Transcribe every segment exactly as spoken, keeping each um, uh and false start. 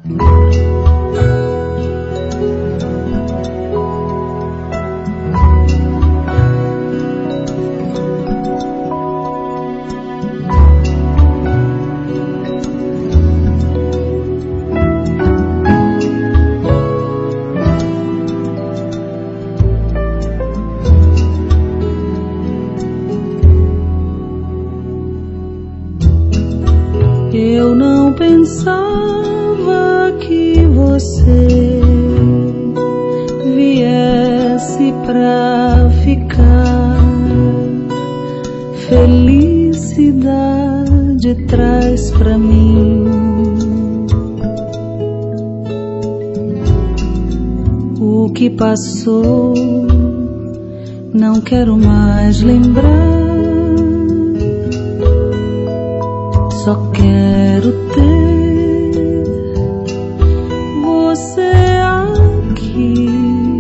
Eu não pensava que você viesse pra ficar. Felicidade traz pra mim o que passou, não quero mais lembrar. Só quero ter você aqui.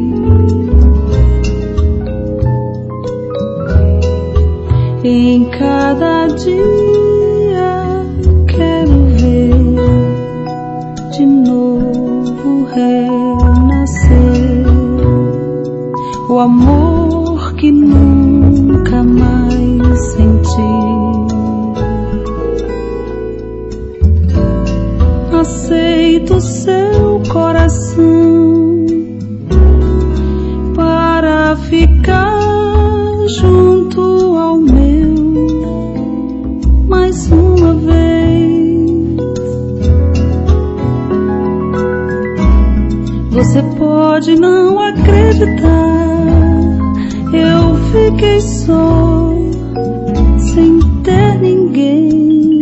Em cada dia quero ver de novo renascer o amor que nunca mais senti. Aceito seu coração para ficar junto ao meu mais uma vez. Você pode não acreditar, eu fiquei só, sem ter ninguém.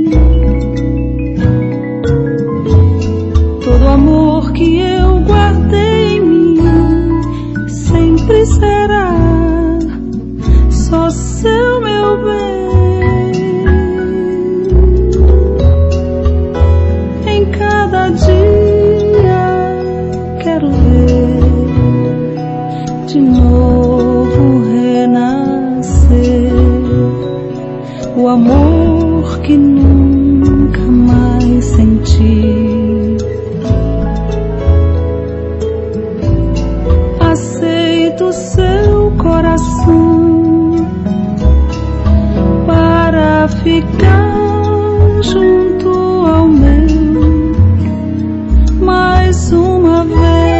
Todo amor que eu guardei em mim sempre será só seu, meu bem. Em cada dia quero ver de novo renascer o amor que nunca mais senti. Aceito seu coração para ficar junto ao meu mais uma vez.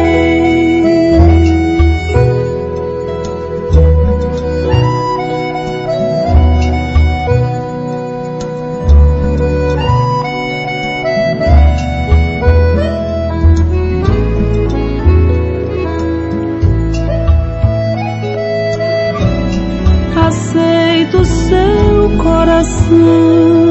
Aceito seu coração